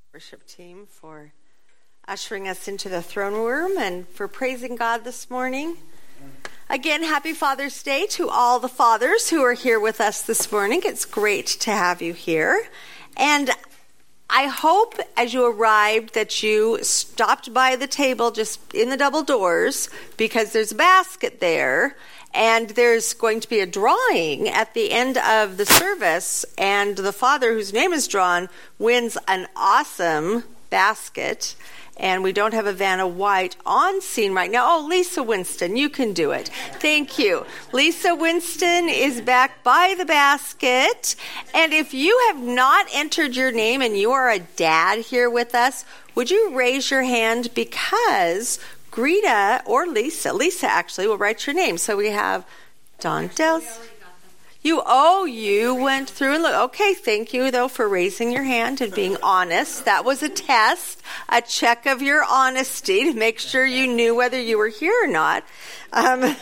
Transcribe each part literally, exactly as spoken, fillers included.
Worship team for ushering us into the throne room and for praising God this morning. Again, happy Father's Day to all the fathers who are here with us this morning. It's great to have you here. And I hope as you arrived that you stopped by the table just in the double doors, because there's a basket there. And there's going to be a drawing at the end of the service, and the father whose name is drawn wins an awesome basket. And we don't have a Vanna White on scene right now. Oh, Lisa Winston, you can do it. Thank you. Lisa Winston is back by the basket. And if you have not entered your name and you are a dad here with us, would you raise your hand, because Greta or Lisa, Lisa actually will write your name. So we have Don Dels. You, oh, you went through and look. Okay, thank you, though, for raising your hand and being honest. That was a test, a check of your honesty to make sure you knew whether you were here or not. Um,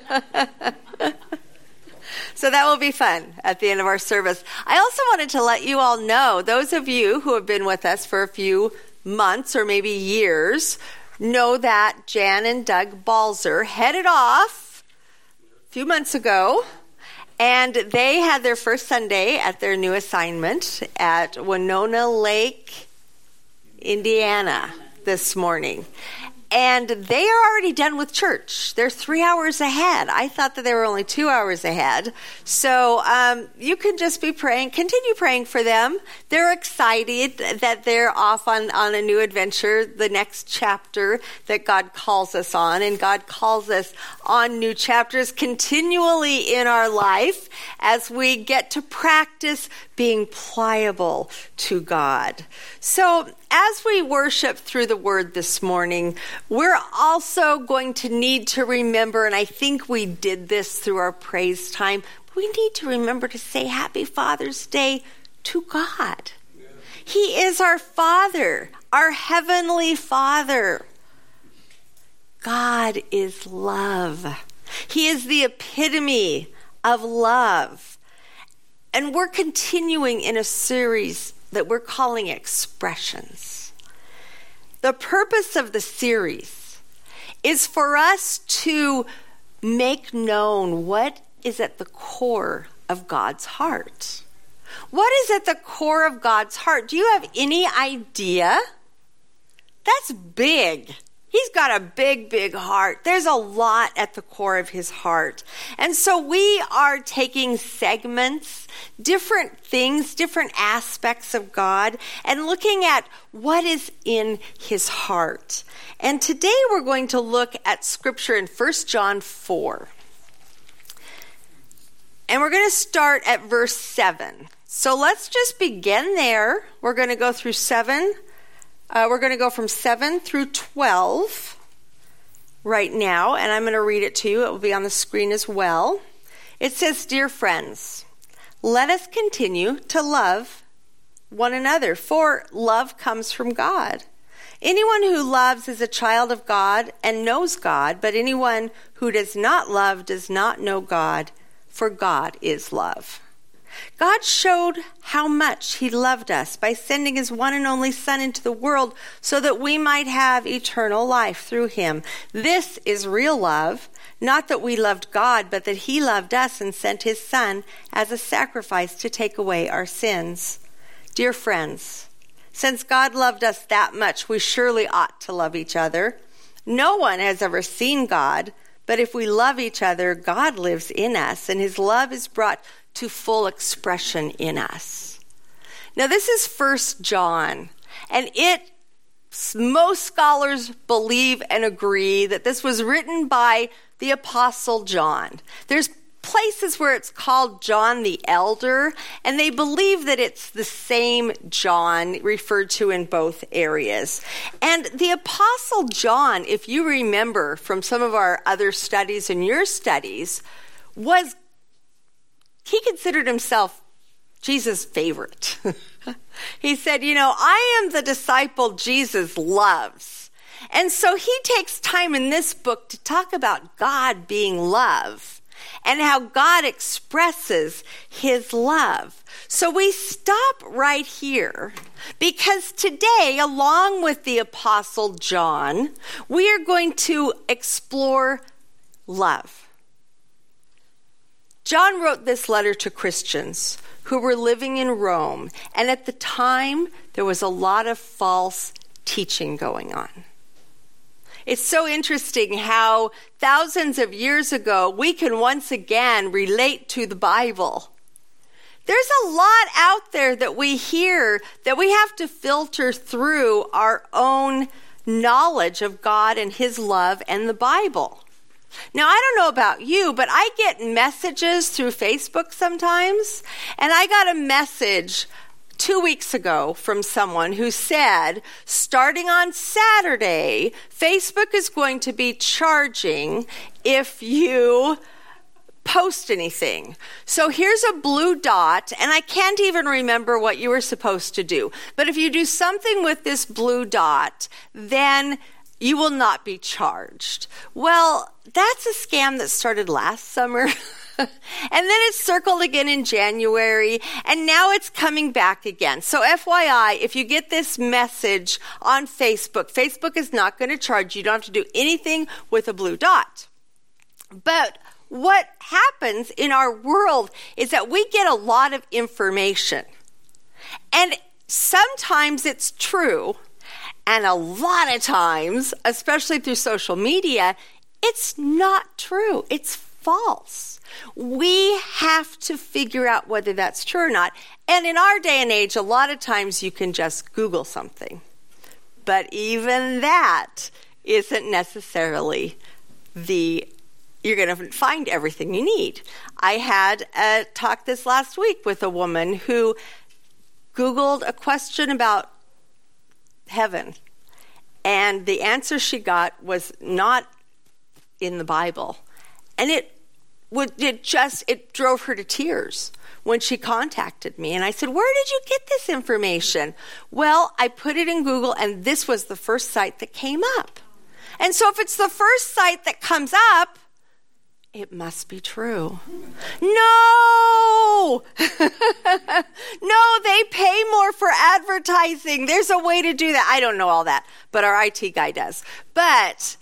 so that will be fun at the end of our service. I also wanted to let you all know, those of you who have been with us for a few months or maybe years, know that Jan and Doug Balzer headed off a few months ago, and they had their first Sunday at their new assignment at Winona Lake, Indiana this morning. And they are already done with church. They're three hours ahead. I thought that they were only two hours ahead. So um, you can just be praying, continue praying for them. They're excited that they're off on, on a new adventure, the next chapter that God calls us on. And God calls us on new chapters continually in our life as we get to practice being pliable to God. So as we worship through the Word this morning, we're also going to need to remember, and I think we did this through our praise time, but we need to remember to say Happy Father's Day to God. Yeah. He is our Father, our Heavenly Father. God is love. He is the epitome of love. And we're continuing in a series that we're calling Expressions. The purpose of the series is for us to make known what is at the core of God's heart. What is at the core of God's heart? Do you have any idea? That's big. He's got a big, big heart. There's a lot at the core of his heart. And so we are taking segments, different things, different aspects of God, and looking at what is in his heart. And today we're going to look at scripture in First John four. And we're going to start at verse seven. So let's just begin there. We're going to go through seven. Uh, we're going to go from seven through twelve right now, and I'm going to read it to you. It will be on the screen as well. It says, "Dear friends, let us continue to love one another, for love comes from God. Anyone who loves is a child of God and knows God, but anyone who does not love does not know God, for God is love. God showed how much he loved us by sending his one and only Son into the world so that we might have eternal life through him. This is real love, not that we loved God, but that he loved us and sent his Son as a sacrifice to take away our sins. Dear friends, since God loved us that much, we surely ought to love each other. No one has ever seen God, but if we love each other, God lives in us, and his love is brought to full expression in us." Now this is First John, and it most scholars believe and agree that this was written by the Apostle John. There's places where it's called John the Elder, and they believe that it's the same John referred to in both areas. And the Apostle John, if you remember from some of our other studies and your studies, was he considered himself Jesus' favorite. He said, you know, I am the disciple Jesus loves. And so he takes time in this book to talk about God being love. and how God expresses his love. So we stop right here because today, along with the Apostle John, we are going to explore love. John wrote this letter to Christians who were living in Rome, and at the time, there was a lot of false teaching going on. It's so interesting how thousands of years ago, we can once again relate to the Bible. There's a lot out there that we hear that we have to filter through our own knowledge of God and his love and the Bible. Now, I don't know about you, but I get messages through Facebook sometimes, and I got a message two weeks ago from someone who said, starting on Saturday, Facebook is going to be charging if you post anything. So here's a blue dot, and I can't even remember what you were supposed to do. But if you do something with this blue dot, then you will not be charged. Well, that's a scam that started last summer. And then it circled again in January, and now it's coming back again. So F Y I, if you get this message on Facebook, Facebook is not going to charge you. You don't have to do anything with a blue dot. But what happens in our world is that we get a lot of information. And sometimes it's true, and a lot of times, especially through social media, it's not true. It's false. We have to figure out whether that's true or not. And in our day and age, a lot of times you can just Google something. But even that isn't necessarily the, you're going to find everything you need. I had a talk this last week with a woman who Googled a question about heaven. And the answer she got was not in the Bible. And it would it just it drove her to tears when she contacted me. And I said, "Where did you get this information?" Well, I put it in Google, and this was the first site that came up. And so if it's the first site that comes up, it must be true. No! No, they pay more for advertising. There's a way to do that. I don't know all that, but our I T guy does. But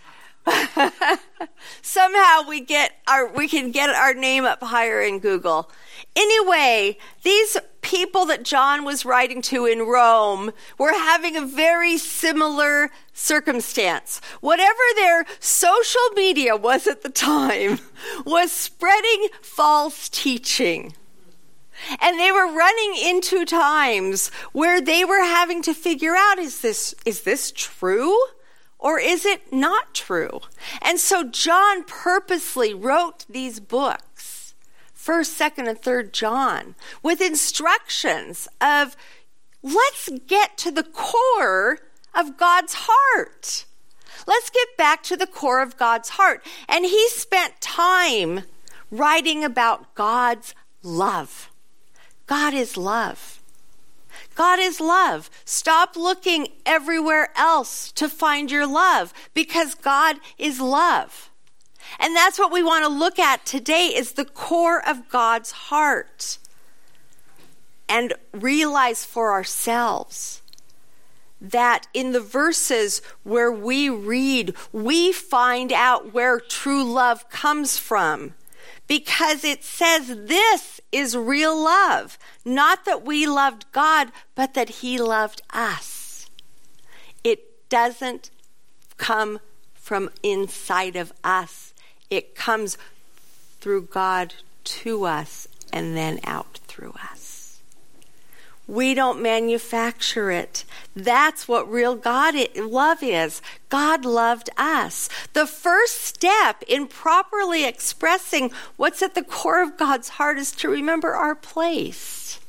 somehow we get our we can get our name up higher in Google. Anyway, these people that John was writing to in Rome were having a very similar circumstance. Whatever their social media was at the time was spreading false teaching. And they were running into times where they were having to figure out, is this is this true? Or is it not true? And so John purposely wrote these books, First, Second, and Third John, with instructions of, let's get to the core of God's heart. Let's get back to the core of God's heart. And he spent time writing about God's love. God is love. God is love. Stop looking everywhere else to find your love, because God is love. And that's what we want to look at today, is the core of God's heart, and realize for ourselves that in the verses where we read, we find out where true love comes from. Because it says this is real love. Not that we loved God, but that he loved us. It doesn't come from inside of us. It comes through God to us and then out through us. We don't manufacture it. That's what real God love is. God loved us. The first step in properly expressing what's at the core of God's heart is to remember our place.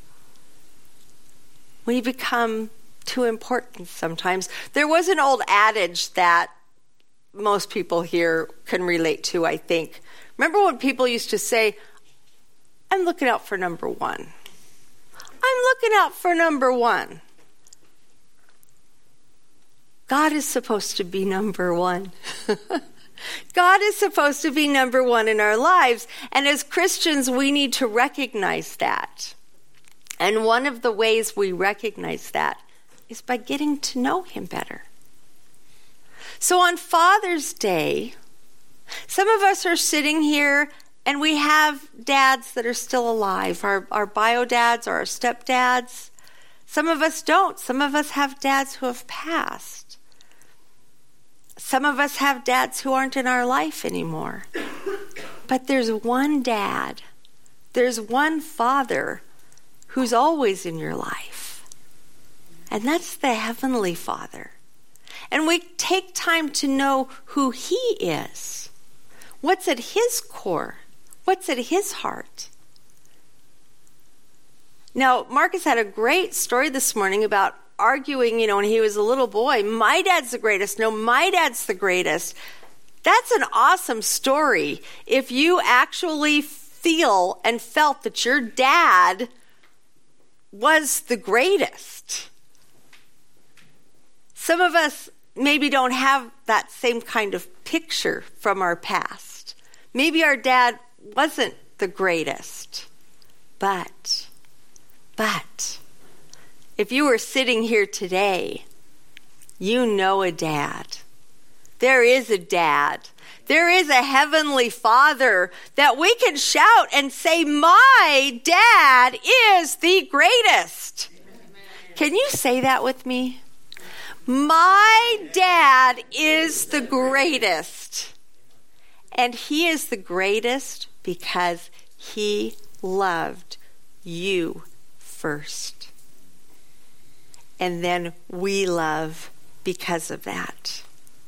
We become too important sometimes. There was an old adage that most people here can relate to, I think. Remember when people used to say, "I'm looking out for number one. I'm looking out for number one." God is supposed to be number one. God is supposed to be number one in our lives. And as Christians, we need to recognize that. And one of the ways we recognize that is by getting to know him better. So on Father's Day, some of us are sitting here and we have dads that are still alive, our, our bio dads or our stepdads. Some of us don't. Some of us have dads who have passed. Some of us have dads who aren't in our life anymore. But there's one dad, there's one father who's always in your life. And that's the Heavenly Father. And we take time to know who he is. What's at his core? What's at his heart? Now, Marcus had a great story this morning about arguing, you know, when he was a little boy. My dad's the greatest. No, my dad's the greatest. That's an awesome story. If you actually feel and felt that your dad was the greatest. Some of us maybe don't have that same kind of picture from our past. Maybe our dad wasn't the greatest. But, but, if you were sitting here today, you know a dad. There is a dad. There is a Heavenly Father that we can shout and say, my dad is the greatest. Can you say that with me? My dad is the greatest. And he is the greatest because he loved you first. And then we love because of that.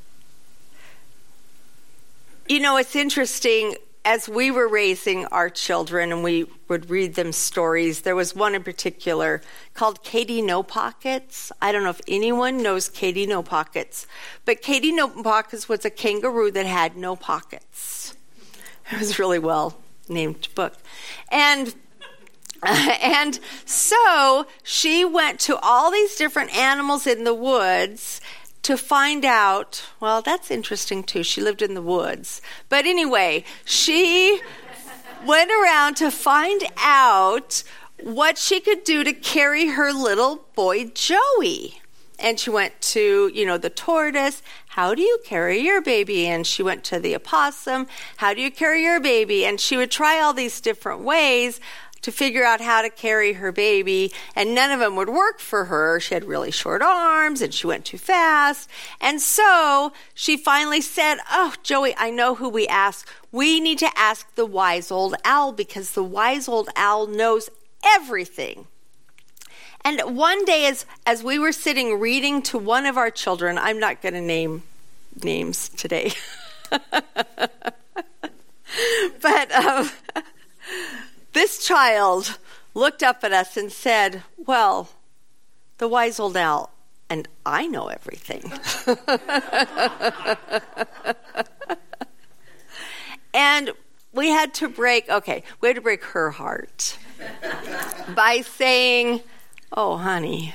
You know, it's interesting, as we were raising our children and we would read them stories, there was one in particular called Katie No Pockets. I don't know if anyone knows Katie No Pockets, but Katie No Pockets was a kangaroo that had no pockets. It was a really well named book. And Uh, and so she went to all these different animals in the woods to find out, well, that's interesting too. She lived in the woods. But anyway, she went around to find out what she could do to carry her little boy Joey. And she went to, you know, the tortoise. How do you carry your baby? And she went to the opossum. How do you carry your baby? And she would try all these different ways to figure out how to carry her baby, and none of them would work for her. She had really short arms, and she went too fast. And so she finally said, oh, Joey, I know who we ask. We need to ask the wise old owl, because the wise old owl knows everything. And one day, as, as we were sitting reading to one of our children, I'm not going to name names today, but um, this child looked up at us and said, well, the wise old owl, and I know everything. And we had to break, okay, we had to break her heart by saying, oh, honey,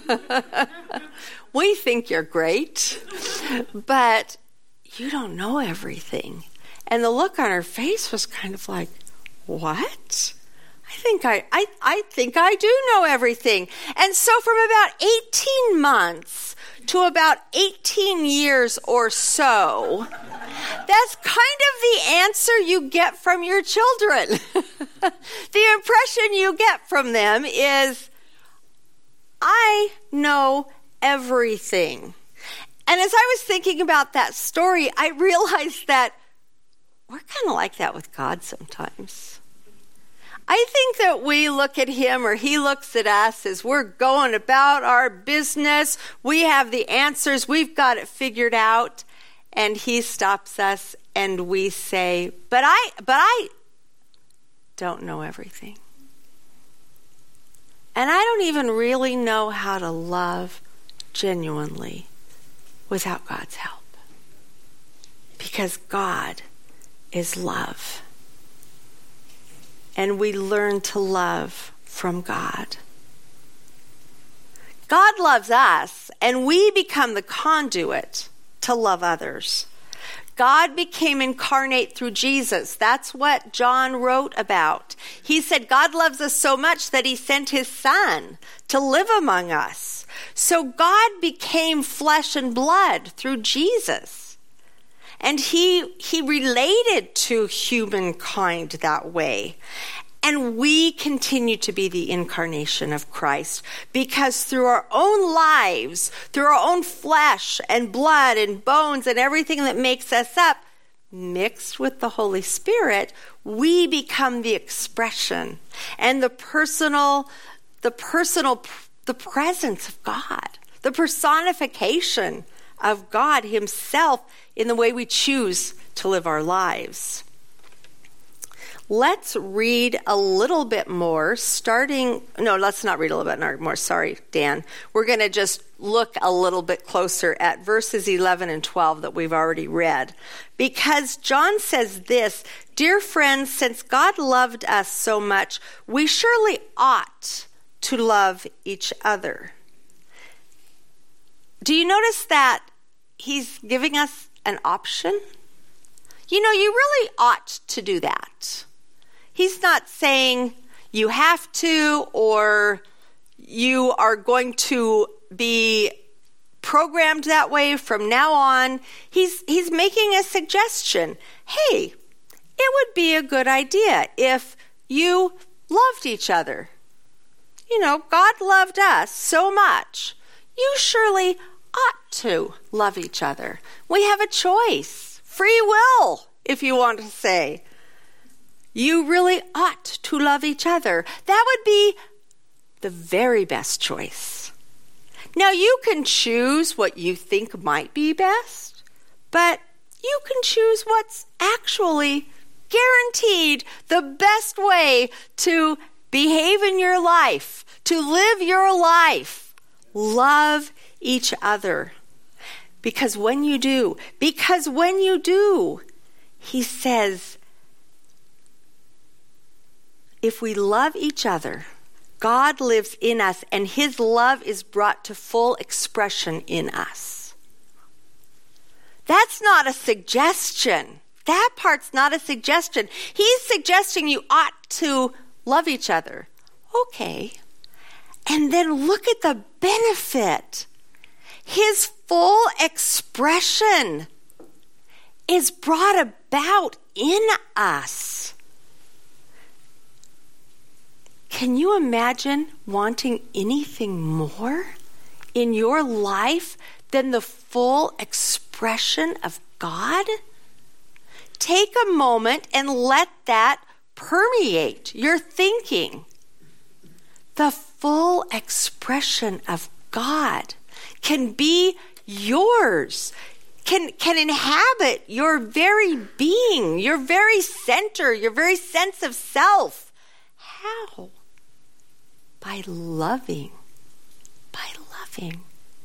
we think you're great, but you don't know everything. And the look on her face was kind of like, what? I think I, I, I think I do know everything. And so from about eighteen months to about eighteen years or so, that's kind of the answer you get from your children. The impression you get from them is, I know everything. And as I was thinking about that story, I realized that we're kind of like that with God sometimes. I think that we look at him or he looks at us as we're going about our business. We have the answers. We've got it figured out. And he stops us and we say, but I, but I don't know everything. And I don't even really know how to love genuinely without God's help. Because God is love. And we learn to love from God. God loves us, and we become the conduit to love others. God became incarnate through Jesus. That's what John wrote about. He said God loves us so much that he sent his son to live among us. So God became flesh and blood through Jesus. And he, he related to humankind that way. And we continue to be the incarnation of Christ because through our own lives, through our own flesh and blood and bones and everything that makes us up, mixed with the Holy Spirit, we become the expression and the personal, the personal, the presence of God, the personification of God himself in the way we choose to live our lives. Let's read a little bit more, starting, no, let's not read a little bit more, sorry, Dan. We're going to just look a little bit closer at verses eleven and twelve that we've already read. Because John says this, "Dear friends, since God loved us so much, we surely ought to love each other." Do you notice that he's giving us an option? You know, you really ought to do that. He's not saying you have to or you are going to be programmed that way from now on. He's he's making a suggestion. Hey, it would be a good idea if you loved each other. You know, God loved us so much. You surely ought to love each other. We have a choice, free will, if you want to say. You really ought to love each other. That would be the very best choice. Now, you can choose what you think might be best, but you can choose what's actually guaranteed the best way to behave in your life, to live your life. Love each other. Because when you do, because when you do, he says, if we love each other, God lives in us and his love is brought to full expression in us. That's not a suggestion. That part's not a suggestion. He's suggesting you ought to love each other. Okay. And then look at the benefit. His full expression is brought about in us. Can you imagine wanting anything more in your life than the full expression of God? Take a moment and let that permeate your thinking. The full expression of God can be yours, can, can inhabit your very being, your very center, your very sense of self. How? By loving. By loving.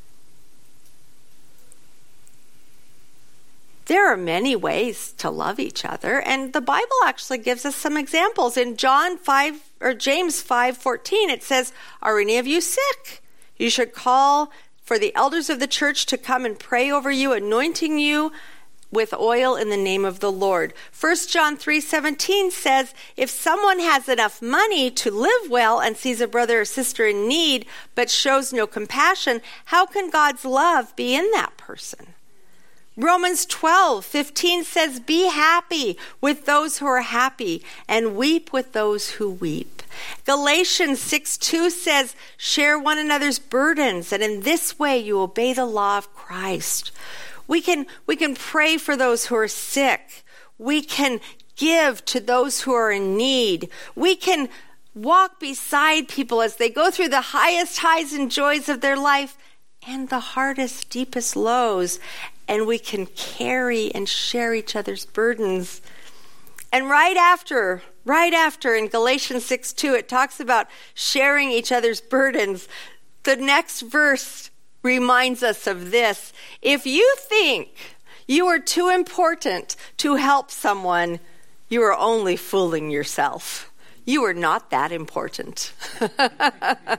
There are many ways to love each other, and the Bible actually gives us some examples. In John five or James five fourteen, it says, "Are any of you sick? You should call for the elders of the church to come and pray over you, anointing you with oil in the name of the Lord." First John three seventeen says, "If someone has enough money to live well and sees a brother or sister in need but shows no compassion, how can God's love be in that person?" Romans twelve fifteen says, "Be happy with those who are happy and weep with those who weep." Galatians six two says, "Share one another's burdens, and in this way you obey the law of Christ." We can, we can pray for those who are sick. We can give to those who are in need. We can walk beside people as they go through the highest highs and joys of their life and the hardest, deepest lows. And we can carry and share each other's burdens. And right after, right after in Galatians six two, it talks about sharing each other's burdens. The next verse reminds us of this. If you think you are too important to help someone, you are only fooling yourself. You are not that important.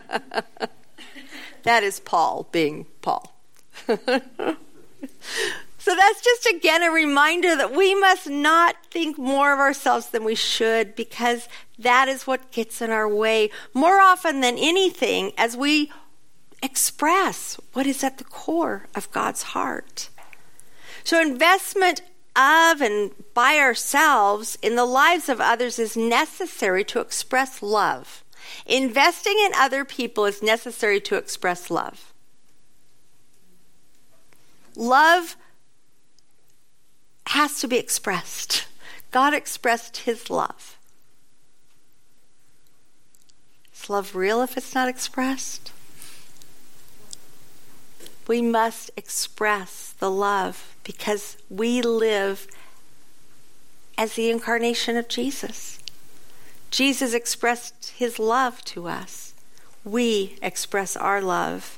That is Paul being Paul. So that's just, again, a reminder that we must not think more of ourselves than we should, because that is what gets in our way more often than anything as we express what is at the core of God's heart. So investment of and by ourselves in the lives of others is necessary to express love. Investing in other people is necessary to express love. Love has to be expressed. God expressed his love. Is love real if it's not expressed? We must express the love because we live as the incarnation of Jesus. Jesus expressed his love to us. We express our love.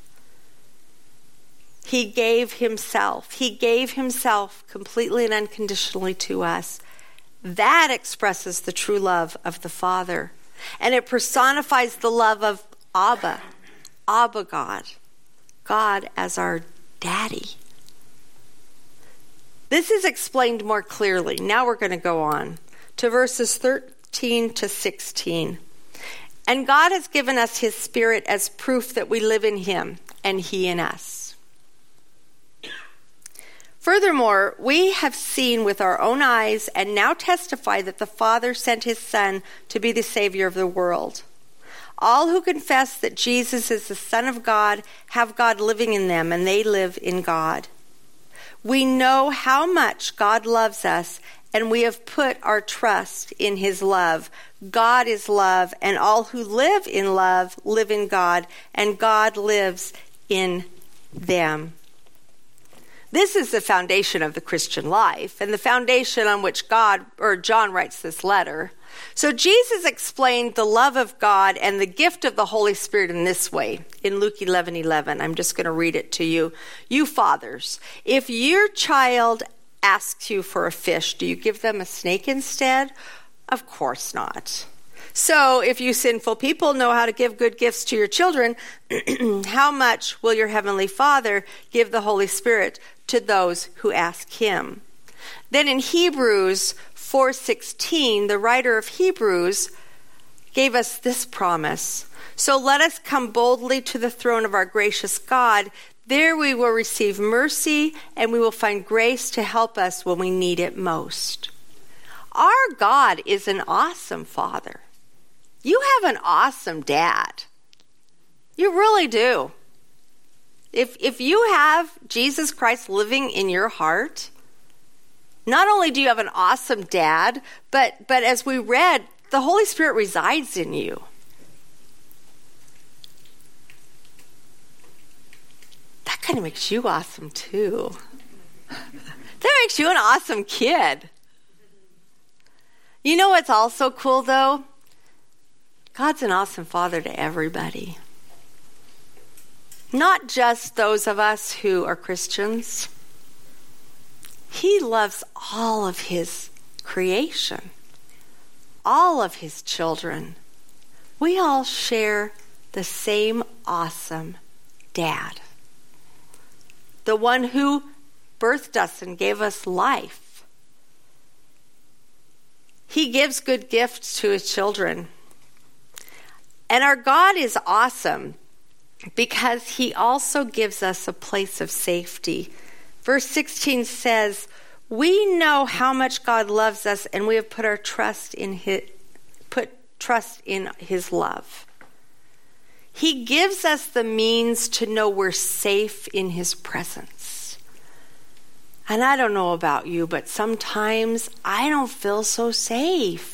He gave himself. He gave himself completely and unconditionally to us. That expresses the true love of the Father. And it personifies the love of Abba, Abba God, God as our daddy. This is explained more clearly. Now we're going to go on to verses thirteen to sixteen. And God has given us his Spirit as proof that we live in him and he in us. Furthermore, we have seen with our own eyes and now testify that the Father sent his Son to be the Savior of the world. All who confess that Jesus is the Son of God have God living in them, and they live in God. We know how much God loves us, and we have put our trust in his love. God is love, and all who live in love live in God, and God lives in them. This is the foundation of the Christian life, and the foundation on which God, or John, writes this letter. So Jesus explained the love of God and the gift of the Holy Spirit in this way, in Luke eleven eleven. I'm just going to read it to you. You fathers, if your child asks you for a fish, do you give them a snake instead? Of course not. So if you sinful people know how to give good gifts to your children, how much will your heavenly Father give the Holy Spirit to those who ask him? Then in Hebrews four sixteen, the writer of Hebrews gave us this promise. So let us come boldly to the throne of our gracious God. There we will receive mercy, and we will find grace to help us when we need it most. Our God is an awesome Father. You have an awesome dad. You really do. If if you have Jesus Christ living in your heart, not only do you have an awesome dad, but but as we read, the Holy Spirit resides in you. That kind of makes you awesome too. That makes you an awesome kid. You know what's also cool though? God's an awesome Father to everybody. Not just those of us who are Christians. He loves all of his creation, all of his children. We all share the same awesome dad. The one who birthed us and gave us life. He gives good gifts to his children. And our God is awesome because he also gives us a place of safety. Verse sixteen says, we know how much God loves us, and we have put our trust in his, put trust in his love. He gives us the means to know we're safe in his presence. And I don't know about you, but sometimes I don't feel so safe.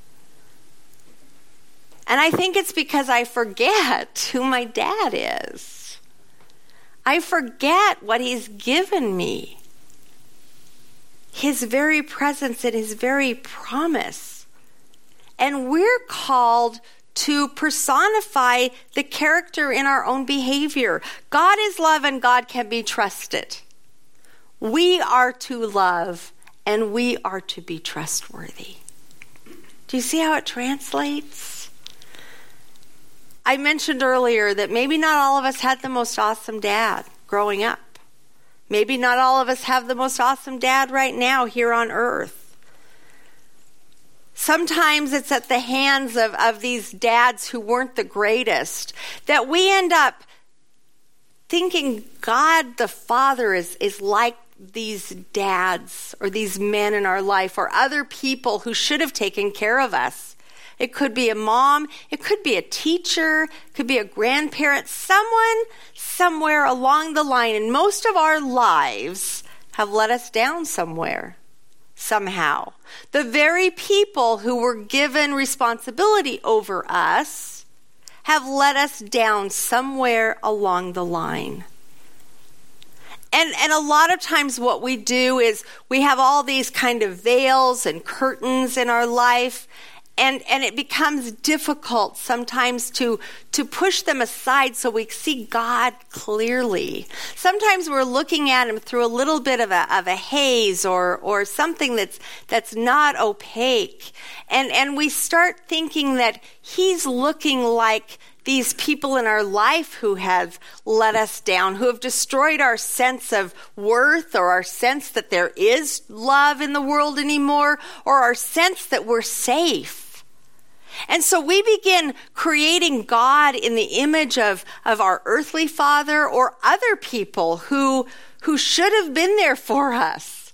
And I think it's because I forget who my dad is. I forget what he's given me. His very presence and his very promise. And we're called to personify the character in our own behavior. God is love and God can be trusted. We are to love and we are to be trustworthy. Do you see how it translates? I mentioned earlier that maybe not all of us had the most awesome dad growing up. Maybe not all of us have the most awesome dad right now here on earth. Sometimes it's at the hands of, of these dads who weren't the greatest that we end up thinking God the Father is, is like these dads or these men in our life or other people who should have taken care of us. It could be a mom, it could be a teacher, it could be a grandparent, someone somewhere along the line. And most of our lives have let us down somewhere, somehow. The very people who were given responsibility over us have let us down somewhere along the line. And and a lot of times what we do is we have all these kind of veils and curtains in our life, and, and it becomes difficult sometimes to, to push them aside so we see God clearly. Sometimes we're looking at him through a little bit of a of a haze or or something that's that's not opaque. And and we start thinking that he's looking like these people in our life who have let us down, who have destroyed our sense of worth or our sense that there is love in the world anymore, or our sense that we're safe. And so we begin creating God in the image of, of our earthly father or other people who, who should have been there for us,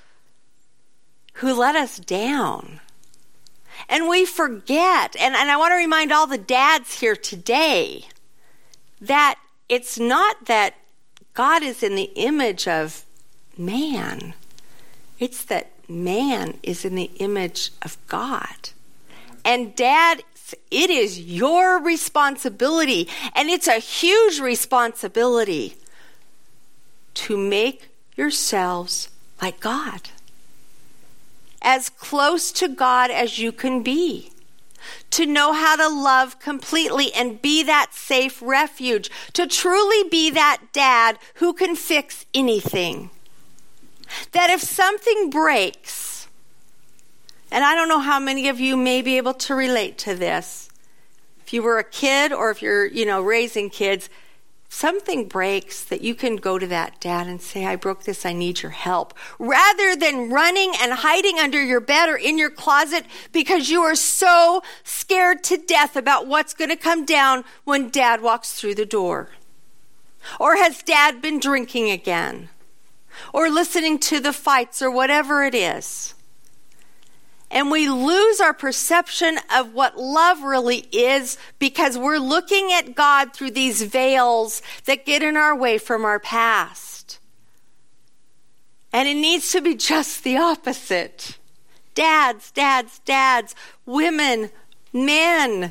who let us down. And we forget, and, and I want to remind all the dads here today that it's not that God is in the image of man. It's that man is in the image of God. And dad, it is your responsibility, and it's a huge responsibility to make yourselves like God. As close to God as you can be. To know how to love completely and be that safe refuge. To truly be that dad who can fix anything. That if something breaks, and I don't know how many of you may be able to relate to this. If you were a kid or if you're, you know, raising kids, something breaks that you can go to that dad and say, I broke this, I need your help. Rather than running and hiding under your bed or in your closet because you are so scared to death about what's going to come down when dad walks through the door. Or has dad been drinking again? Or listening to the fights or whatever it is. And we lose our perception of what love really is because we're looking at God through these veils that get in our way from our past. And it needs to be just the opposite. Dads, dads, dads, women, men,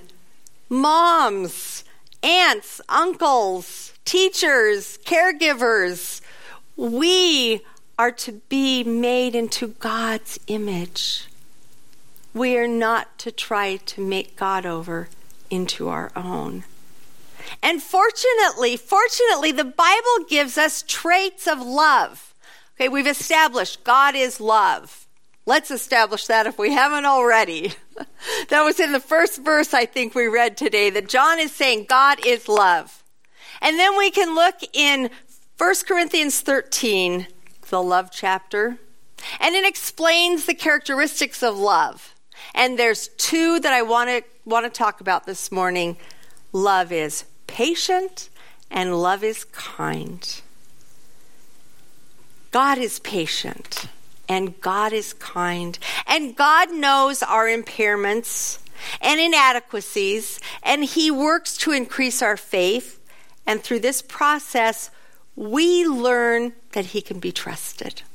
moms, aunts, uncles, teachers, caregivers. We are to be made into God's image. We are not to try to make God over into our own. And fortunately, fortunately, the Bible gives us traits of love. Okay, we've established God is love. Let's establish that if we haven't already. That was in the first verse I think we read today, that John is saying God is love. And then we can look in First Corinthians thirteen, the love chapter, and it explains the characteristics of love. And there's two that I want to want to talk about this morning. Love is patient and love is kind. God is patient and God is kind. And God knows our impairments and inadequacies, and he works to increase our faith. And through this process, we learn that he can be trusted.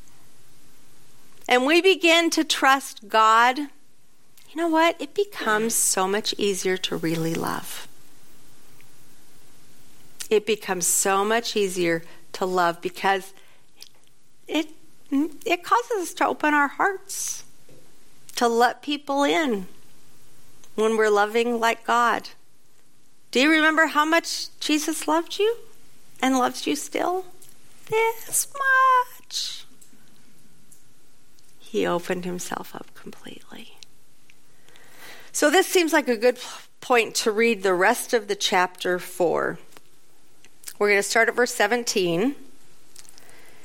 And we begin to trust God. You know what? It becomes so much easier to really love. It becomes so much easier to love because it, it causes us to open our hearts, to let people in when we're loving like God. Do you remember how much Jesus loved you and loves you still? This much. He opened himself up completely. So this seems like a good point to read the rest of the chapter four. We're going to start at verse seventeen.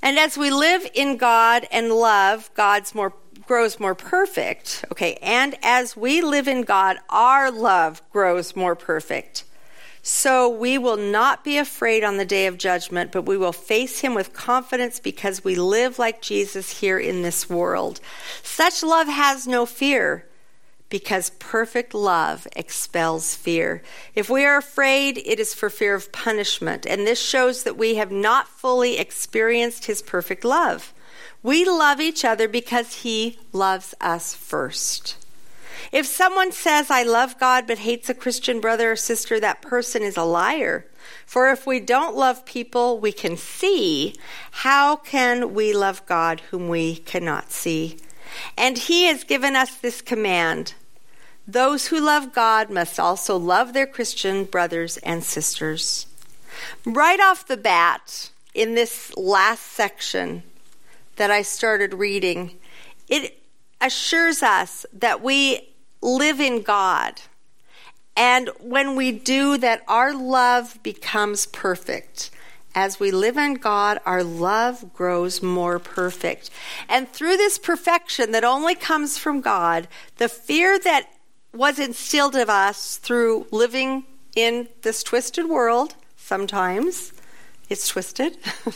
And as we live in God and love, God's more grows more perfect. Okay, and as we live in God, our love grows more perfect. So we will not be afraid on the day of judgment, but we will face him with confidence because we live like Jesus here in this world. Such love has no fear, because perfect love expels fear. If we are afraid, it is for fear of punishment, and this shows that we have not fully experienced his perfect love. We love each other because he loves us first. If someone says, I love God, but hates a Christian brother or sister, that person is a liar. For if we don't love people we can see, how can we love God whom we cannot see? And he has given us this command: those who love God must also love their Christian brothers and sisters. Right off the bat, in this last section that I started reading, it assures us that we live in God. And when we do that, our love becomes perfect. As we live in God, our love grows more perfect. And through this perfection that only comes from God, the fear that was instilled of us through living in this twisted world, sometimes it's twisted,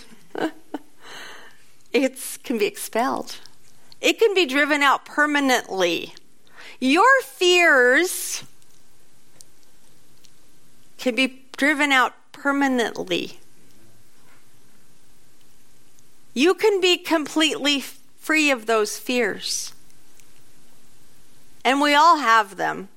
it can be expelled. It can be driven out permanently. Your fears can be driven out permanently. You can be completely free of those fears. And we all have them.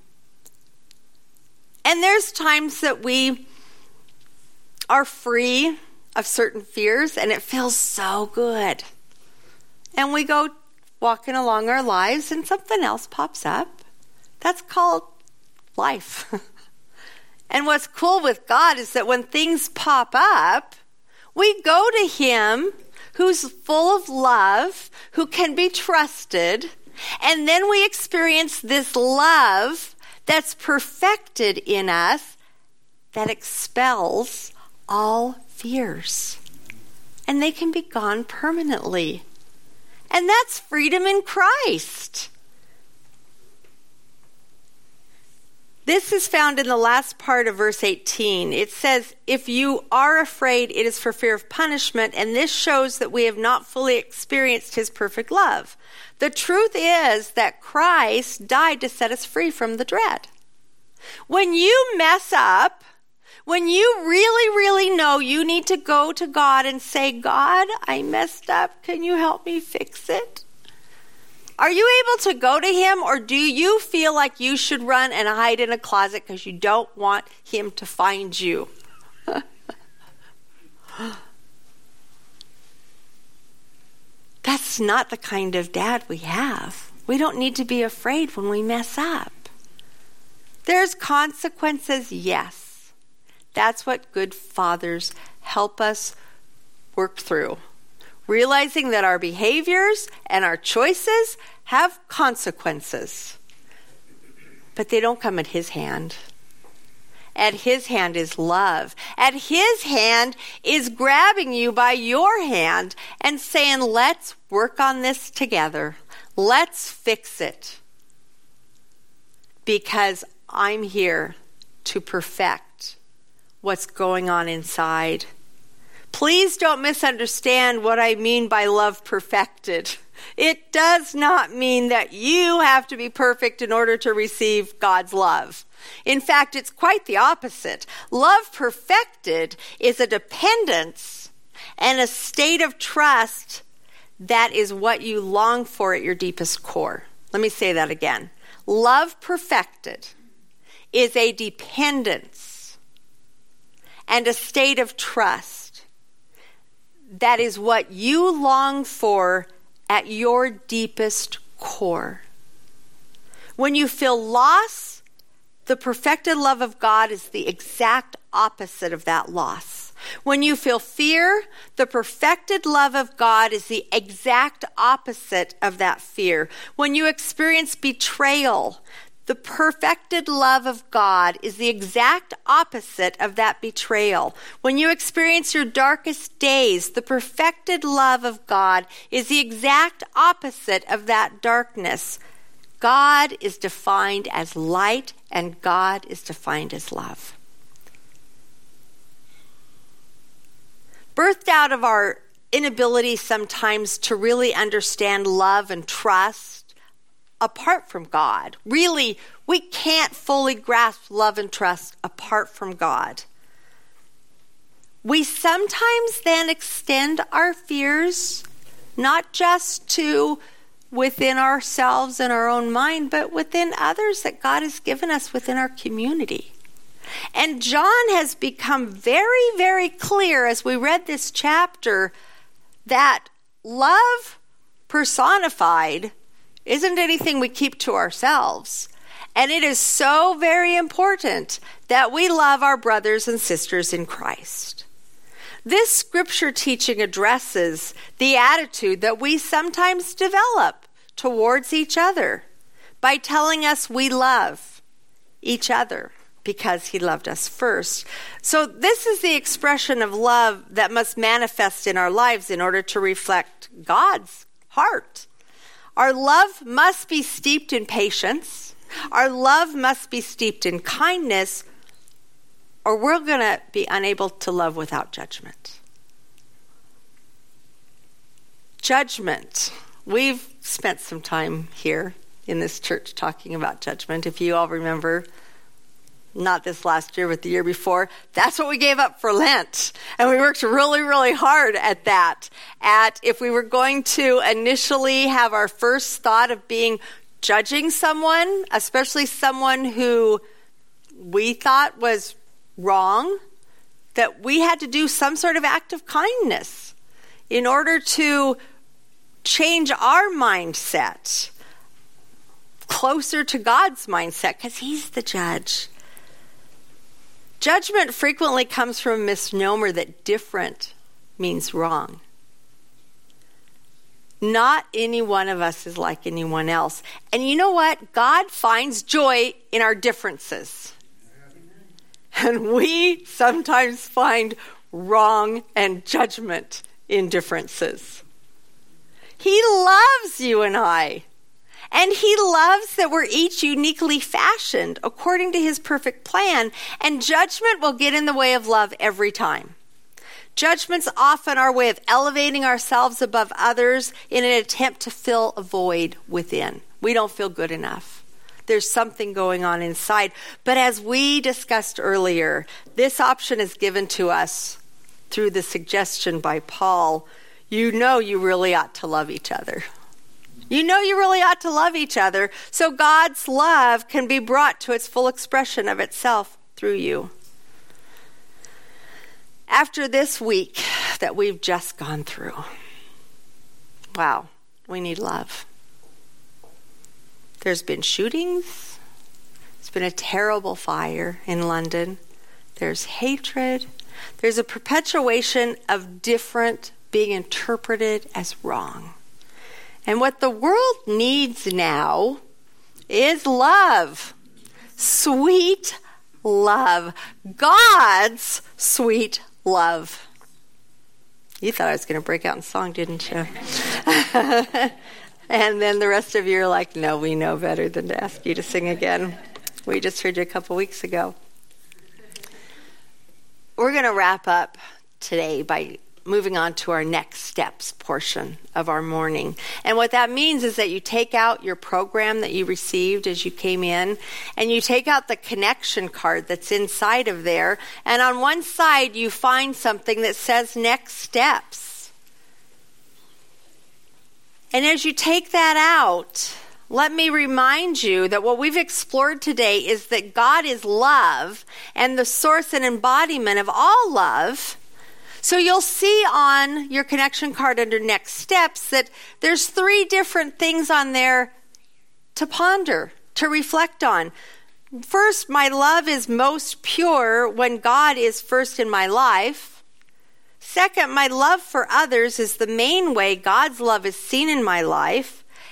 And there's times that we are free of certain fears and it feels so good. And we go walking along our lives and something else pops up. That's called life. And what's cool with God is that when things pop up, we go to him who's full of love, who can be trusted, and then we experience this love that's perfected in us that expels all fears. And they can be gone permanently. And that's freedom in Christ. This is found in the last part of verse eighteen. It says, if you are afraid, it is for fear of punishment, and this shows that we have not fully experienced his perfect love. The truth is that Christ died to set us free from the dread. When you mess up, when you really, really know you need to go to God and say, God, I messed up. Can you help me fix it? Are you able to go to him, or do you feel like you should run and hide in a closet because you don't want him to find you? That's not the kind of dad we have. We don't need to be afraid when we mess up. There's consequences, yes. That's what good fathers help us work through. Realizing that our behaviors and our choices have consequences. But they don't come at his hand. At his hand is love. At his hand is grabbing you by your hand and saying, let's work on this together. Let's fix it. Because I'm here to perfect what's going on inside. Please don't misunderstand what I mean by love perfected. It does not mean that you have to be perfect in order to receive God's love. In fact, it's quite the opposite. Love perfected is a dependence and a state of trust that is what you long for at your deepest core. Let me say that again. Love perfected is a dependence and a state of trust that is what you long for at your deepest core. When you feel loss, the perfected love of God is the exact opposite of that loss. When you feel fear, the perfected love of God is the exact opposite of that fear. When you experience betrayal, The perfected love of God is the exact opposite of that betrayal. When you experience your darkest days, the perfected love of God is the exact opposite of that darkness. God is defined as light, and God is defined as love. Birthed out of our inability sometimes to really understand love and trust apart from God. Really, we can't fully grasp love and trust apart from God. We sometimes then extend our fears not just to within ourselves and our own mind, but within others that God has given us within our community. And John has become very, very clear as we read this chapter that love personified isn't anything we keep to ourselves. And it is so very important that we love our brothers and sisters in Christ. This scripture teaching addresses the attitude that we sometimes develop towards each other by telling us we love each other because he loved us first. So this is the expression of love that must manifest in our lives in order to reflect God's heart. Our love must be steeped in patience. Our love must be steeped in kindness, or we're going to be unable to love without judgment. Judgment. We've spent some time here in this church talking about judgment. If you all remember, not this last year, but the year before, that's what we gave up for Lent. And we worked really, really hard at that. At if we were going to initially have our first thought of being judging someone, especially someone who we thought was wrong, that we had to do some sort of act of kindness in order to change our mindset closer to God's mindset, because he's the judge. Judgment frequently comes from a misnomer that different means wrong. Not any one of us is like anyone else. And you know what? God finds joy in our differences. And we sometimes find wrong and judgment in differences. He loves you and I. And he loves that we're each uniquely fashioned according to his perfect plan. And judgment will get in the way of love every time. Judgment's often our way of elevating ourselves above others in an attempt to fill a void within. We don't feel good enough. There's something going on inside. But as we discussed earlier, this option is given to us through the suggestion by Paul. You know you really ought to love each other. You know you really ought to love each other, so God's love can be brought to its full expression of itself through you. After this week that we've just gone through, wow, we need love. There's been shootings. There's been a terrible fire in London. There's hatred. There's a perpetuation of different being interpreted as wrong. And what the world needs now is love. Sweet love. God's sweet love. You thought I was going to break out in song, didn't you? And then the rest of you are like, no, we know better than to ask you to sing again. We just heard you a couple weeks ago. We're going to wrap up today by moving on to our next steps portion of our morning. And what that means is that you take out your program that you received as you came in, and you take out the connection card that's inside of there, and on one side you find something that says next steps. And as you take that out, let me remind you that what we've explored today is that God is love and the source and embodiment of all love. So you'll see on your connection card under next steps that there's three different things on there to ponder, to reflect on. First, my love is most pure when God is first in my life. Second, my love for others is the main way God's love is seen in my life.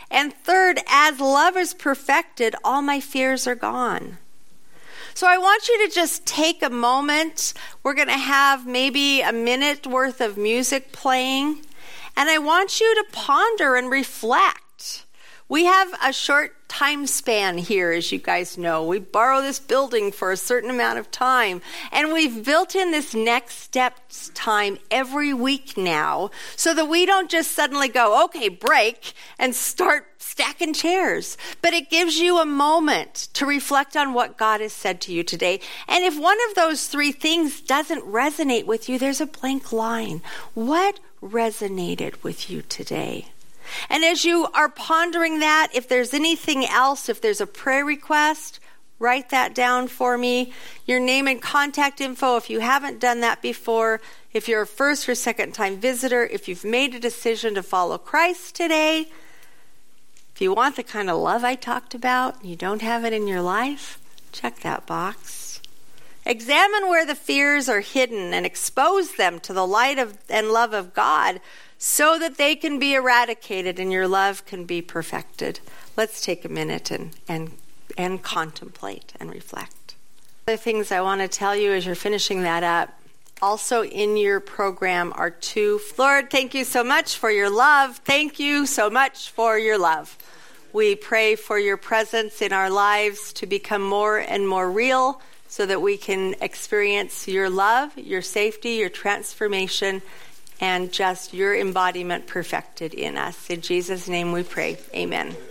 And third, as love is perfected, all my fears are gone. So I want you to just take a moment. We're going to have maybe a minute worth of music playing. And I want you to ponder and reflect. We have a short time span here, as you guys know. We borrow this building for a certain amount of time. And we've built in this next steps time every week now so that we don't just suddenly go, okay, break, and start stacking chairs. But it gives you a moment to reflect on what God has said to you today. And if one of those three things doesn't resonate with you, there's a blank line. What resonated with you today? And as you are pondering that, if there's anything else, if there's a prayer request, write that down for me. Your name and contact info if you haven't done that before. If you're a first or second time visitor, if you've made a decision to follow Christ today, if you want the kind of love I talked about, you don't have it in your life, check that box. Examine where the fears are hidden and expose them to the light of and love of God so that they can be eradicated and your love can be perfected. Let's take a minute and, and, and contemplate and reflect. The things I want to tell you as you're finishing that up, also in your program are two. Lord, thank you so much for your love. Thank you so much for your love. We pray for your presence in our lives to become more and more real so that we can experience your love, your safety, your transformation, and just your embodiment perfected in us. In Jesus' name we pray. Amen.